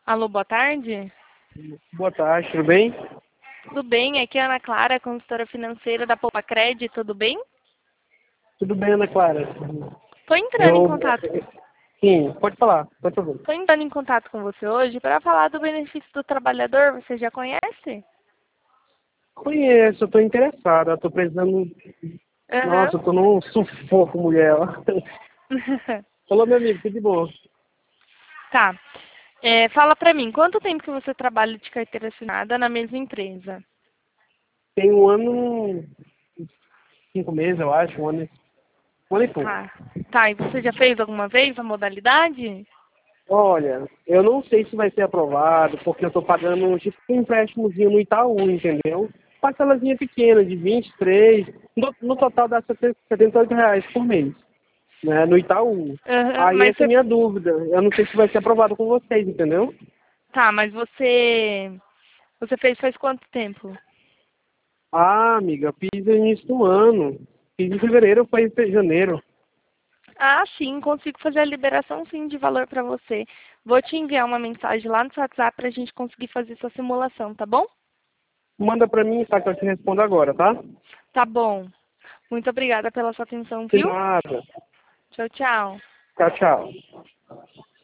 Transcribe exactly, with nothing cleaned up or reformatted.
Alô, boa tarde. Boa tarde, tudo bem? Tudo bem? Aqui é a Ana Clara, consultora financeira da Poupa Cred, tudo bem? Tudo bem, Ana Clara. Estou entrando em Eu, contato. sim, pode falar, pode falar. Estou entrando em contato com você hoje para falar do benefício do trabalhador. Você já conhece? Conheço, eu tô interessada, eu tô precisando. Aham. Nossa, eu tô num sufoco, mulher. Falou, meu amigo, tudo de boa. Tá. É, fala pra mim, quanto tempo que você trabalha de carteira assinada na mesma empresa? Tem um ano, cinco meses, eu acho, um ano, e- um ano e pouco. Tá. Tá, e você já fez alguma vez a modalidade? Olha, eu não sei se vai ser aprovado, porque eu tô pagando tipo um empréstimozinho no Itaú, entendeu? Parcelazinha pequena, de vinte e três, no, no total dá setenta e oito reais por mês. Né, no Itaú. Aham, Aí mas essa é a você... minha dúvida. Eu não sei se vai ser aprovado com vocês, entendeu? Tá, mas você... Você fez faz quanto tempo? Ah, amiga, fiz no início do ano. Fiz em fevereiro, foi em janeiro. Ah, sim, consigo fazer a liberação sim de valor para você. Vou te enviar uma mensagem lá no seu WhatsApp para a gente conseguir fazer essa simulação, tá bom? Manda pra mim, tá? Que eu te respondo agora, tá? Tá bom. Muito obrigada pela sua atenção, De viu? nada. Tchau, tchau. Tchau, tchau.